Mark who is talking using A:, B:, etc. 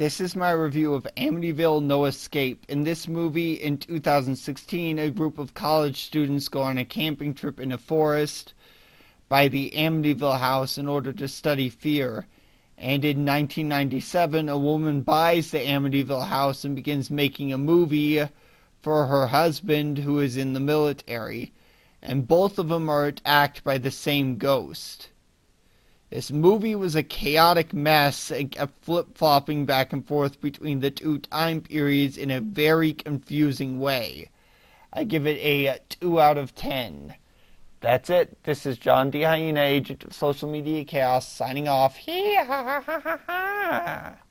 A: This is my review of Amityville No Escape. In this movie, in 2016, a group of college students go on a camping trip in a forest by the Amityville house in order to study fear. And in 1997, a woman buys the Amityville house and begins making a movie for her husband, who is in the military. And both of them are attacked by the same ghost. This movie was a chaotic mess, a flip-flopping back and forth between the two time periods in a very confusing way. I give it a 2 out of 10. That's it. This is John D. Hyena, agent of social media chaos, signing off. Hee ha ha ha ha ha.